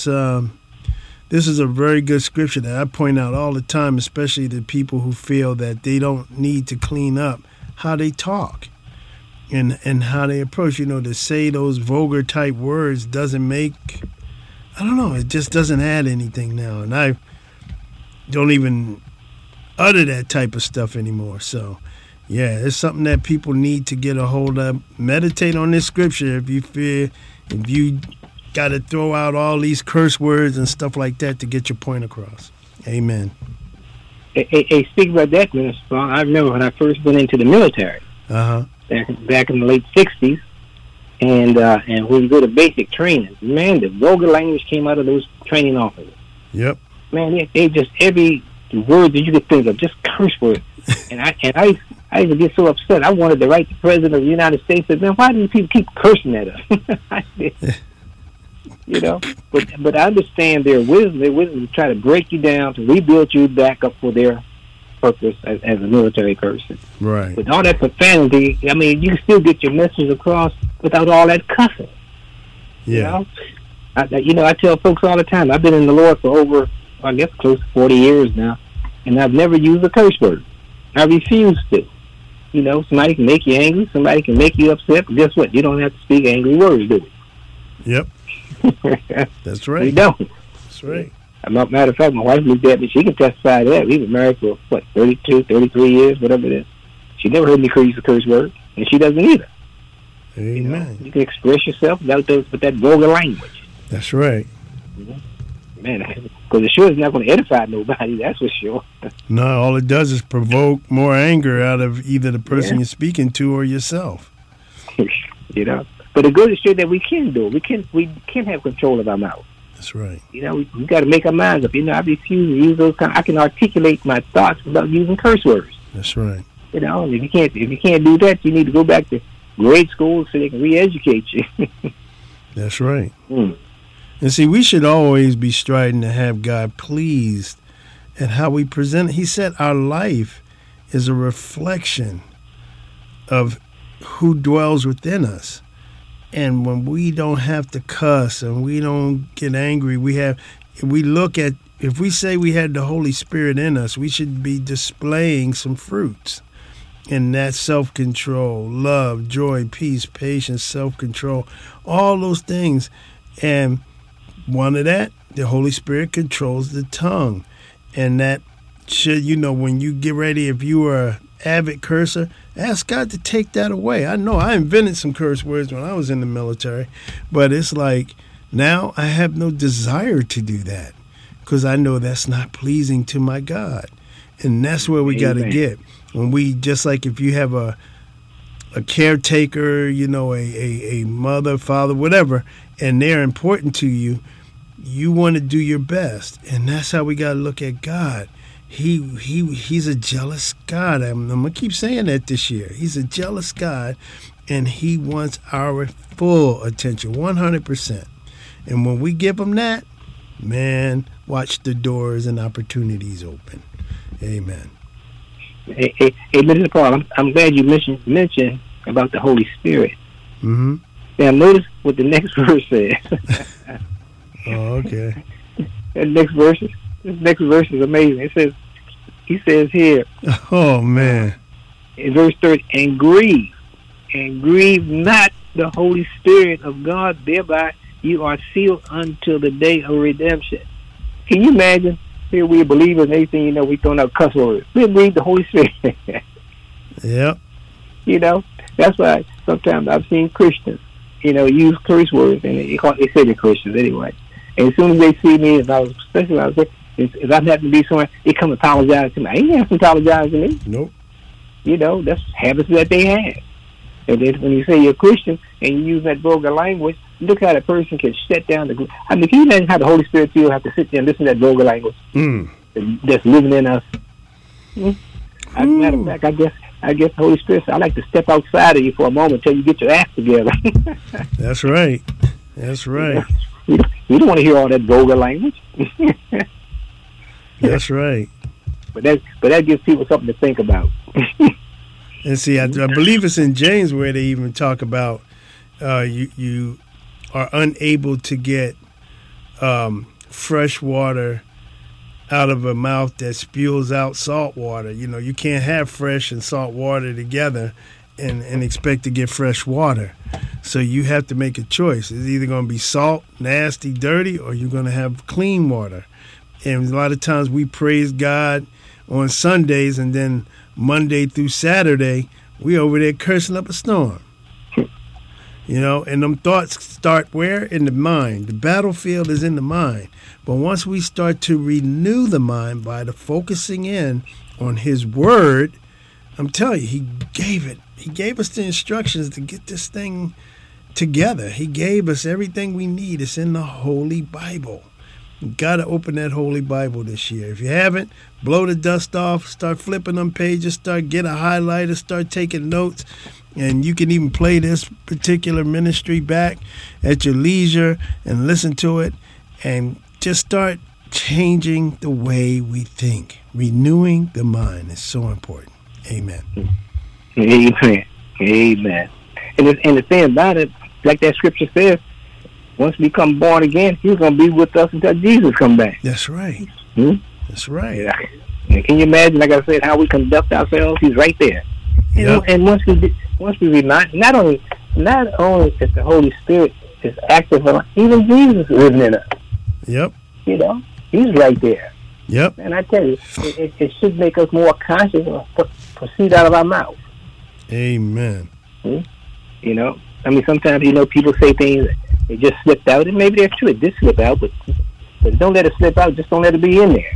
This is a very good scripture that I point out all the time, especially to people who feel that they don't need to clean up how they talk and how they approach. You know, to say those vulgar type words doesn't make, I don't know, it just doesn't add anything now. And I don't even utter that type of stuff anymore. So, yeah, it's something that people need to get a hold of. Meditate on this scripture if you got to throw out all these curse words and stuff like that to get your point across. Amen. Hey, speak about that, Minister Paul. I remember when I first went into the military. Back in the late 60s, and when we go to basic training, man, the vulgar language came out of those training officers. Yep. Man, they just every word that you could think of, just curse words. And I used to get so upset. I wanted to write the President of the United States and man, why do people keep cursing at us? You know, but I understand their wisdom. Their wisdom to try to break you down, to rebuild you back up for their purpose as a military person. Right. With all that profanity, I mean, you can still get your message across without all that cussing. Yeah. I tell folks all the time, I've been in the Lord for over, I guess, close to 40 years now, and I've never used a curse word. I refuse to. Somebody can make you angry, somebody can make you upset, but guess what? You don't have to speak angry words, do you? Yep. That's right. You don't. That's right. Matter of fact, my wife looked at me. She can testify to that. We've been married for, 32, 33 years, whatever it is. She never heard me use a curse word, and she doesn't either. Amen. You can express yourself without with that vulgar language. That's right. Man, because it sure is not going to edify nobody, that's for sure. No, all it does is provoke more anger out of either the person you're speaking to or yourself. But the good is sure that we can do it. We can have control of our mouth. That's right. We got to make our minds up. I refuse to use those I can articulate my thoughts without using curse words. That's right. And if you can't do that, you need to go back to grade school so they can re-educate you. That's right. And see, we should always be striving to have God pleased at how we present it. He said our life is a reflection of who dwells within us. And when we don't have to cuss and we don't get angry, if we say we had the Holy Spirit in us, we should be displaying some fruits. And that's self-control, love, joy, peace, patience, self-control, all those things. And one of that, the Holy Spirit controls the tongue. And that should, when you get ready, if you are an avid cursor, ask God to take that away. I know I invented some curse words when I was in the military, but it's like now I have no desire to do that because I know that's not pleasing to my God. And that's where we got to get. When we, just like if you have a caretaker, a mother, father, whatever, and they're important to you, you want to do your best. And that's how we got to look at God. He's a jealous God. I'm going to keep saying that this year. He's a jealous God, and he wants our full attention, 100%. And when we give him that, man, watch the doors and opportunities open. Amen. Hey, Mr. Paul, I'm glad you mentioned about the Holy Spirit. Mm-hmm. Now, notice what the next verse says. Oh, okay. This next verse is amazing. He says here. Oh, man. In verse 30, and grieve not the Holy Spirit of God, thereby you are sealed until the day of redemption. Can you imagine? Here we believers and everything, we throwing out cuss words. We grieve the Holy Spirit. Yep. That's why sometimes I've seen Christians, use curse words, and they say they're Christians anyway. And as soon as they see me, especially if I'm having to be somewhere, they come apologize to me. I ain't have to apologize to me. Nope. That's habits that they have. And then when you say you're a Christian and you use that vulgar language, look how that person can shut down the group. I mean, can you imagine how the Holy Spirit still have to sit there and listen to that vulgar language that's living in us? As a matter of fact, I guess the Holy Spirit said, I like to step outside of you for a moment until you get your act together. That's right. That's right. You don't want to hear all that vulgar language. That's right. But that gives people something to think about. And see, I believe it's in James where they even talk about you are unable to get fresh water out of a mouth that spews out salt water. You can't have fresh and salt water together and expect to get fresh water. So you have to make a choice. It's either going to be salt, nasty, dirty, or you're going to have clean water. And a lot of times we praise God on Sundays, and then Monday through Saturday, we over there cursing up a storm. And them thoughts start where? In the mind. The battlefield is in the mind. But once we start to renew the mind by the focusing in on his word, I'm telling you, he gave us the instructions to get this thing together. He gave us everything we need. It's in the Holy Bible. You got to open that Holy Bible this year. If you haven't, blow the dust off, start flipping them pages, get a highlighter, start taking notes. And you can even play this particular ministry back at your leisure and listen to it and just start changing the way we think. Renewing the mind is so important. Amen. Amen. Amen. And the thing about it, like that scripture says, once we become born again, he's going to be with us until Jesus come back. That's right. That's right. Yeah. And can you imagine, like I said, how we conduct ourselves? He's right there. Yep. And once we remind, not only is the Holy Spirit is active, even Jesus is living in us. Yep. You know, he's right there. Yep. And I tell you, it should make us more conscious of what proceeds out of our mouth. Amen. You know, I mean, sometimes, you know, people say things that they just slipped out, and maybe that's true. It did slip out, but don't let it slip out. Just don't let it be in there.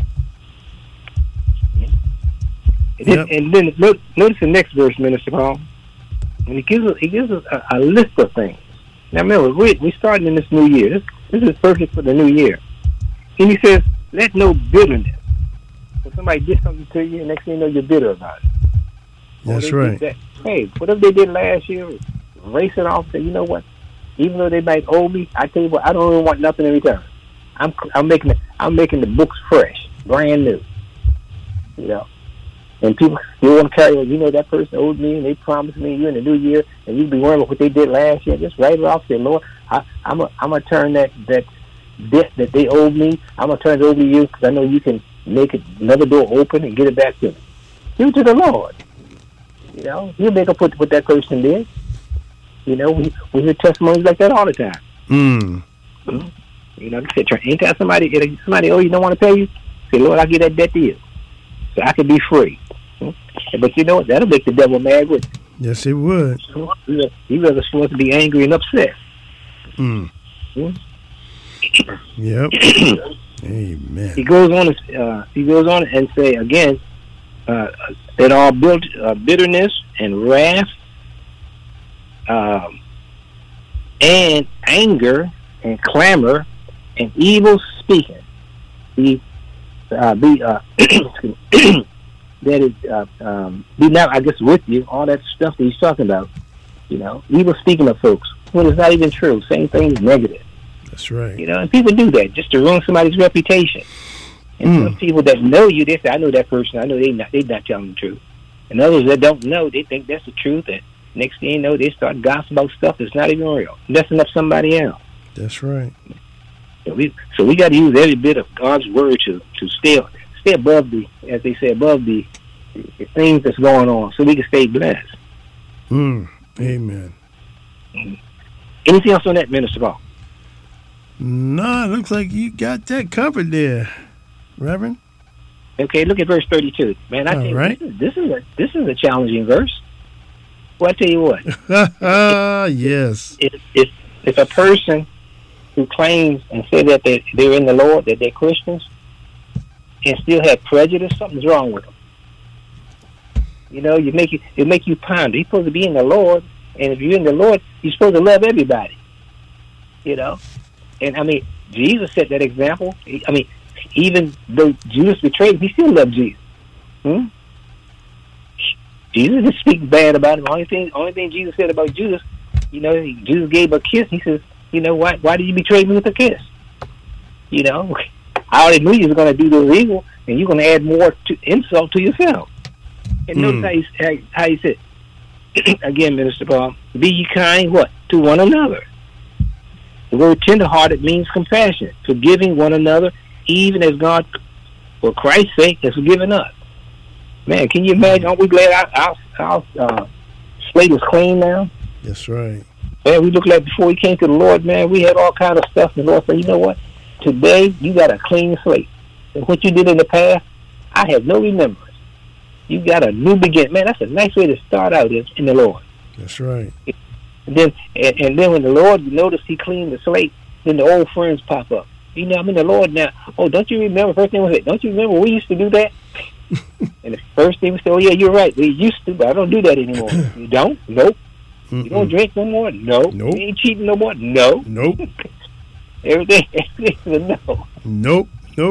Yep. And then notice the next verse, Minister Paul. And he gives us a list of things. Now remember, we started in this new year. This is perfect for the new year. And he says, let no bitterness. So somebody did something to you, and next thing you know, you're bitter about it. That's right. Hey, whatever they did last year, erase it off. Say, you know what? Even though they might owe me, I tell you what, I don't even want nothing in return. I'm making the books fresh, brand new. You know. And people still want to carry on. You know, that person owed me, and they promised me you in the new year, and you be worrying about what they did last year. Just write it off. Say, Lord, I'm gonna turn that debt that they owed me. I'm gonna turn it over to you because I know you can make another door open and get it back to me. Give it to the Lord. You know, He'll make up what that person did. You know, we hear testimonies like that all the time. You know, anytime somebody owe you, don't want to pay you, say, Lord, I'll give that debt to you, so I can be free. But you know what? That'll make the devil mad with you. Yes, it would. He rather supposed to be angry and upset. Yep. Amen. He goes on and say again that all bitterness and wrath and anger and clamor and evil speaking be not, I guess, with you, all that stuff that he's talking about, you know, evil speaking of folks when it's not even true. Same thing is negative. That's right. You know, and people do that just to ruin somebody's reputation. And some people that know you, they say, I know that person, I know they're not telling the truth. And others that don't know, they think that's the truth, and next thing you know, they start gossiping about stuff that's not even real, messing up somebody else. That's right. So we got to use every bit of God's word to stay above as they say, above the things that's going on, so we can stay blessed. Amen. Anything else on that, Minister Paul? No, it looks like you got that covered there, Reverend. Okay, look at verse 32. Man, I tell you, right. this is a challenging verse. Well, I tell you what. Yes. If a person who claims and say that they're in the Lord, that they're Christians, and still have prejudice, something's wrong with them. You know, it make you ponder. You're supposed to be in the Lord, and if you're in the Lord, you're supposed to love everybody. You know, and I mean, Jesus set that example. I mean, even though Judas betrayed him, he still loved Jesus. Jesus didn't speak bad about him. Only thing Jesus said about Judas, you know, Jesus gave a kiss. He says, you know, why did you betray me with a kiss? You know, I already knew you were going to do the evil, and you're going to add more insult to yourself. And notice how he said, again, Minister Paul, be ye kind, what? To one another. The word tenderhearted means compassion, forgiving one another, even as God, for Christ's sake, has forgiven us. Man, can you imagine? Aren't we glad our slate is clean now? That's right. Man, we look like before we came to the Lord, man, we had all kind of stuff. And the Lord said, you know what? Today, you got a clean slate. And what you did in the past, I have no remembrance. You got a new beginning. Man, that's a nice way to start out in the Lord. That's right. And then when the Lord noticed he cleaned the slate, then the old friends pop up. You know, I'm in the Lord now. Oh, don't you remember? First thing was it, don't you remember we used to do that? And the first thing we said, oh, yeah, you're right. We used to, but I don't do that anymore. You don't? Nope. You don't drink no more? No. Nope. You ain't cheating no more? No. Nope. Everything is a no. Nope.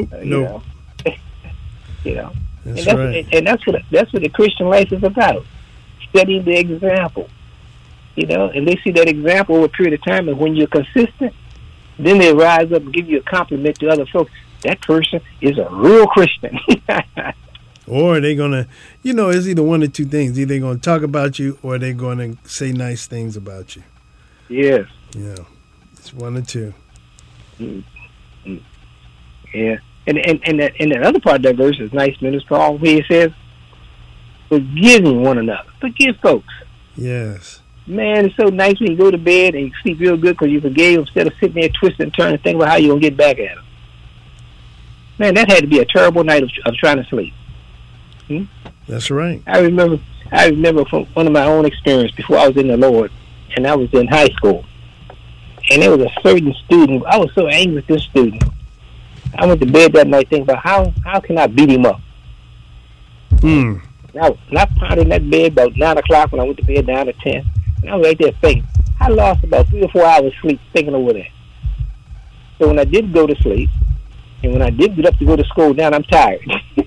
You know. That's right. And that's what the Christian life is about. Studying the example. You know, and they see that example over a period of time, and when you're consistent, Then they rise up and give you a compliment to other folks. That person is a real Christian. Or they're going to, it's either one or two things. Either they're going to talk about you or they're going to say nice things about you. Yes. Yeah. It's one or two. Mm-hmm. Yeah. And that other part of that verse is nice, Minister Paul, where he says, forgiving one another. Forgive folks. Yes. Man, it's so nice when you go to bed and you sleep real good because you forgave instead of sitting there twisting and turning and thinking about how you're going to get back at them. Man, that had to be a terrible night of trying to sleep. That's right. I remember from one of my own experience before I was in the Lord, and I was in high school. And there was a certain student. I was so angry with this student. I went to bed that night thinking about how can I beat him up? And I pounded in that bed about 9 o'clock when I went to bed, 9 or 10. And I was right there thinking. I lost about 3 or 4 hours sleep thinking over that. So when I did go to sleep, and when I did get up to go to school, now I'm tired.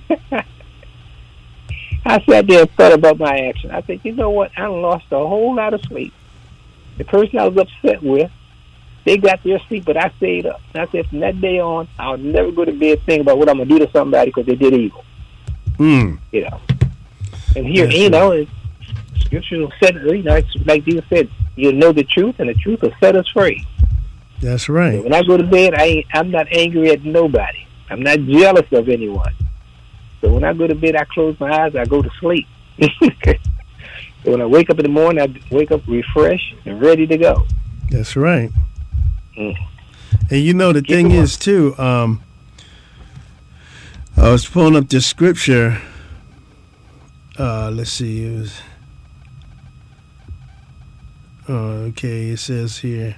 I sat there and thought about my action. I said, you know what? I lost a whole lot of sleep. The person I was upset with, they got their sleep, but I stayed up. And I said, from that day on, I'll never go to bed thinking about what I'm going to do to somebody because they did evil. And here, Scripture will set, like Jesus said, you'll know the truth, and the truth will set us free. That's right. So when I go to bed, I'm not angry at nobody. I'm not jealous of anyone. So when I go to bed, I close my eyes, I go to sleep. So when I wake up in the morning, I wake up refreshed and ready to go. That's right. And the thing is, too, I was pulling up this scripture. Let's see. It says here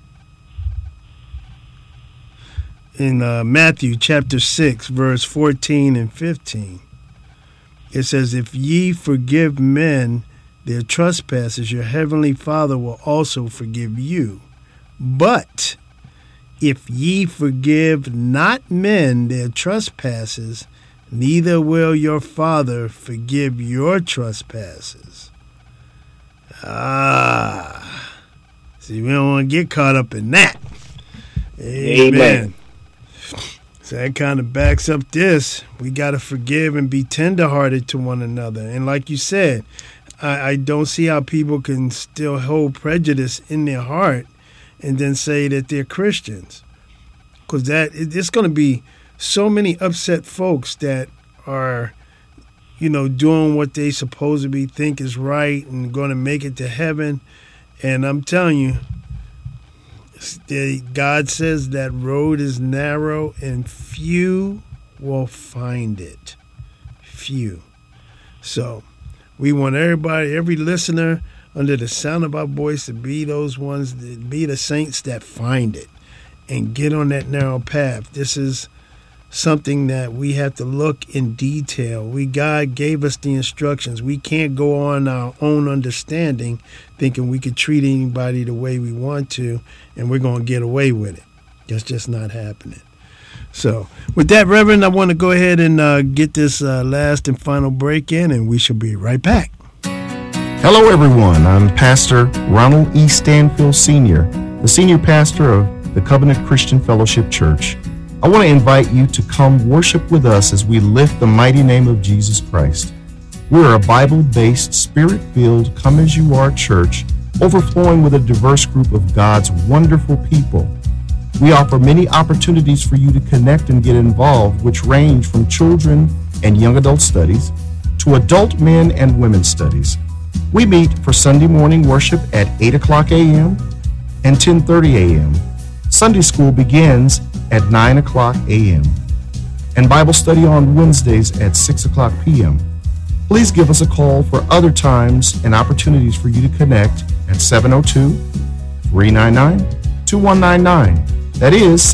in Matthew chapter 6, verse 14 and 15. It says, if ye forgive men their trespasses, your heavenly Father will also forgive you. But if ye forgive not men their trespasses, neither will your Father forgive your trespasses. See, we don't want to get caught up in that. Amen. So that kind of backs up this. We got to forgive and be tenderhearted to one another. And like you said, I don't see how people can still hold prejudice in their heart and then say that they're Christians. Because it's going to be so many upset folks that are, doing what they supposedly think is right and going to make it to heaven. And I'm telling you, God says that road is narrow and few will find it. Few. So we want every listener under the sound of our voice to be those ones, that be the saints that find it and get on that narrow path. This is something that we have to look in detail. God gave us the instructions. We can't go on our own understanding thinking we could treat anybody the way we want to and we're going to get away with it. That's just not happening. So with that, Reverend, I want to go ahead and get this last and final break in, and we shall be right back. Hello, everyone. I'm Pastor Ronald E. Stanfield Sr., the senior pastor of the Covenant Christian Fellowship Church. I want to invite you to come worship with us as we lift the mighty name of Jesus Christ. We're a Bible-based, Spirit-filled, come-as-you-are church, overflowing with a diverse group of God's wonderful people. We offer many opportunities for you to connect and get involved, which range from children and young adult studies to adult men and women studies. We meet for Sunday morning worship at 8 o'clock a.m. and 10:30 a.m. Sunday school begins at 9 o'clock a.m. and Bible study on Wednesdays at 6 o'clock p.m. Please give us a call for other times and opportunities for you to connect at 702-399-2199. That is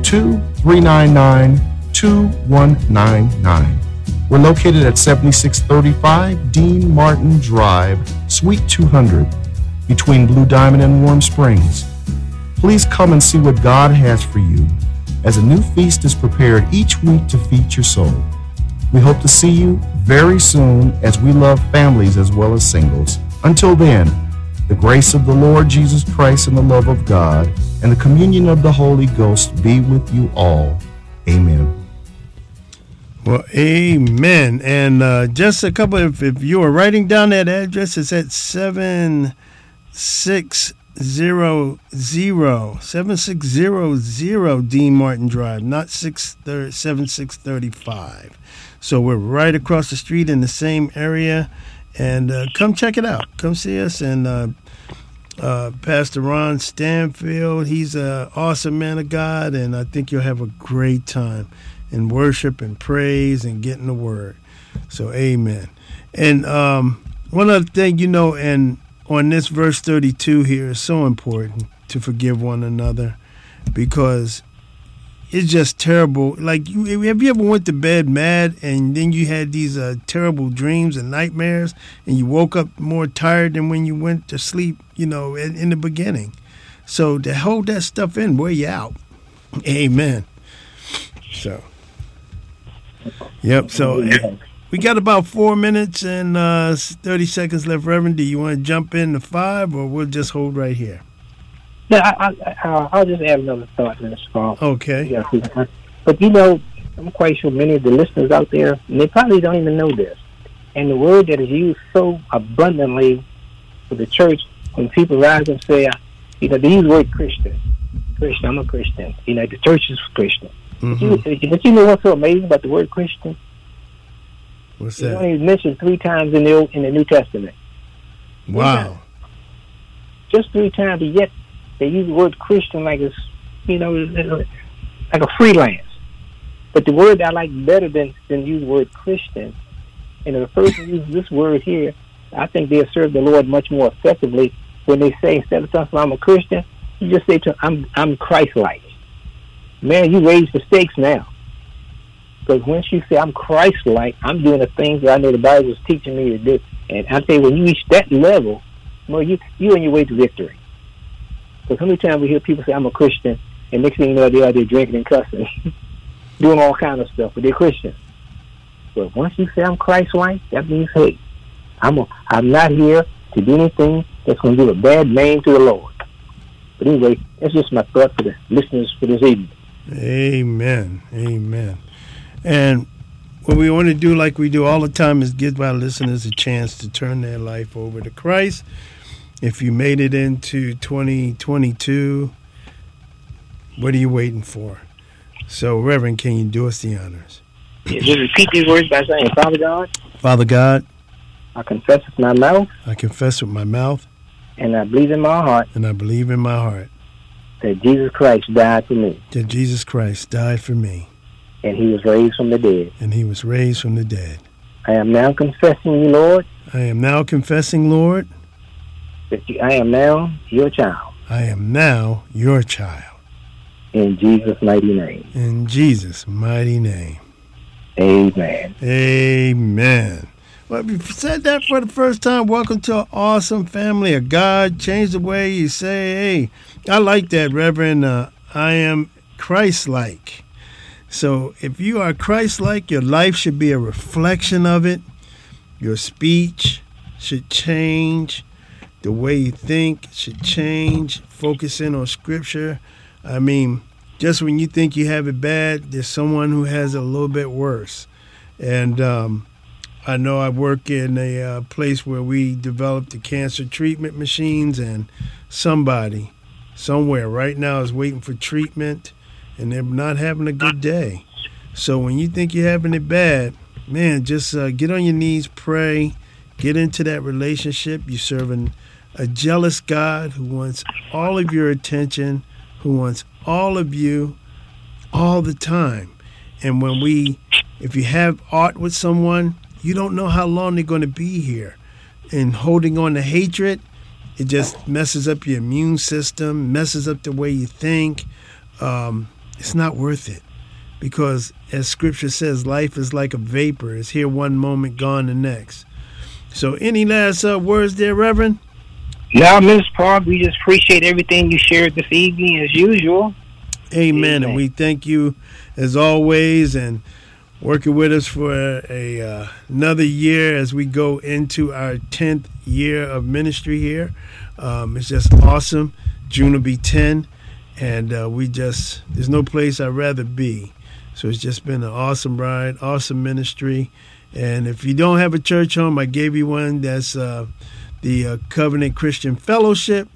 702-399-2199. We're located at 7635 Dean Martin Drive, Suite 200, between Blue Diamond and Warm Springs. Please come and see what God has for you as a new feast is prepared each week to feed your soul. We hope to see you very soon as we love families as well as singles. Until then, The grace of the Lord Jesus Christ and the love of God and the communion of the Holy Ghost be with you all. Amen. Well, amen. And just a couple, if you are writing down that address, it's at 7600 Dean Martin Drive, not 7635. So we're right across the street in the same area. And come check it out. Come see us. And Pastor Ron Stanfield, he's an awesome man of God, and I think you'll have a great time in worship and praise and getting the word. So amen. And one other thing, and on this verse 32 here is so important to forgive one another, because it's just terrible. Like, have you ever went to bed mad and then you had these terrible dreams and nightmares, and you woke up more tired than when you went to sleep, in the beginning? So to hold that stuff in, wear you out. Amen. So, yep. So we got about 4 minutes and 30 seconds left. Reverend, do you want to jump in to 5, or we'll just hold right here? No, I'll just add another thought in this call. Okay. Yeah, but I'm quite sure many of the listeners out there, and they probably don't even know this. And the word that is used so abundantly for the church, when people rise and say, they use the word Christian. Christian, I'm a Christian. The church is Christian. Mm-hmm. But you know what's so amazing about the word Christian? What's It's that? only mentioned 3 times in the New Testament. Wow. Just 3 times, but yet they use the word Christian like it's, like a freelance. But the word I like better than use the word Christian, and if a person uses this word here, I think they'll serve the Lord much more effectively when they say, instead of talking about I'm a Christian, you just say to them, I'm Christ-like. Man, you raise the stakes now. Because once you say I'm Christ-like, I'm doing the things that I know the Bible is teaching me to do. And I tell you, when you reach that level, well, you on your way to victory. Because how many times we hear people say I'm a Christian, and next thing you know, they're out there drinking and cussing, doing all kind of stuff, but they're Christians. But once you say I'm Christ-like, that means, hey, I'm not here to do anything that's going to give a bad name to the Lord. But anyway, that's just my thought for the listeners for this evening. Amen. Amen. And what we want to do, like we do all the time, is give our listeners a chance to turn their life over to Christ. If you made it into 2022, what are you waiting for? So, Reverend, can you do us the honors? Just repeat these words by saying, Father God, Father God, I confess with my mouth, I confess with my mouth, and I believe in my heart and I believe in my heart that Jesus Christ died for me, that Jesus Christ died for me, and he was raised from the dead. and he was raised from the dead. I am now confessing you, Lord, I am now confessing, Lord, that I am now your child. I am now your child. In Jesus' mighty name. In Jesus' mighty name. Amen. Amen. Well, if you've said that for the first time, welcome to an awesome family of God. Change the way you say, hey, I like that, Reverend. I am Christ-like. So if you are Christ-like, your life should be a reflection of it. Your speech should change. The way you think should change. Focusing on Scripture. I mean, just when you think you have it bad, there's someone who has it a little bit worse. And I know I work in a place where we developed the cancer treatment machines, and somebody somewhere right now is waiting for treatment, and they're not having a good day. So when you think you're having it bad, man, just get on your knees, pray, get into that relationship. You're serving a jealous God who wants all of your attention, who wants all of you all the time. And if you have art with someone, you don't know how long they're going to be here. And holding on to hatred, it just messes up your immune system, messes up the way you think. It's not worth it. Because as Scripture says, life is like a vapor. It's here one moment, gone the next. So any last words there, Reverend? Now, Ms. Park, we just appreciate everything you shared this evening as usual. Amen. And we thank you as always. And working with us for another year as we go into our 10th year of ministry here. It's just awesome. June will be 10, and there's no place I'd rather be. So it's just been an awesome ride, awesome ministry. And if you don't have a church home, I gave you one. That's the Covenant Christian Fellowship,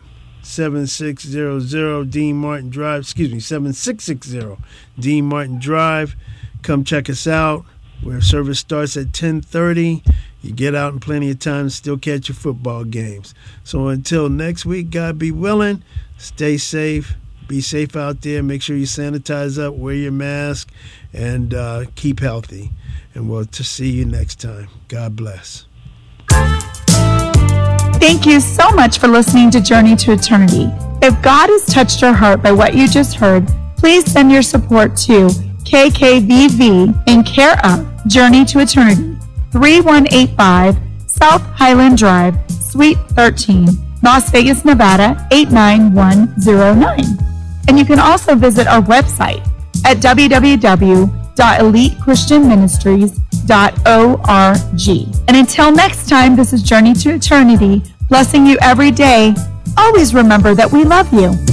7660 Dean Martin Drive. 7660 Dean Martin Drive. Come check us out. Where service starts at 10:30. You get out in plenty of time to still catch your football games. So until next week, God be willing, stay safe. Be safe out there. Make sure you sanitize up, wear your mask, and keep healthy. And we'll see you next time. God bless. Thank you so much for listening to Journey to Eternity. If God has touched your heart by what you just heard, please send your support to KKVV in care of Journey to Eternity, 3185 South Highland Drive, Suite 13, Las Vegas, Nevada, 89109. And you can also visit our website at www.elitechristianministries.org. And until next time, this is Journey to Eternity, blessing you every day. Always remember that we love you.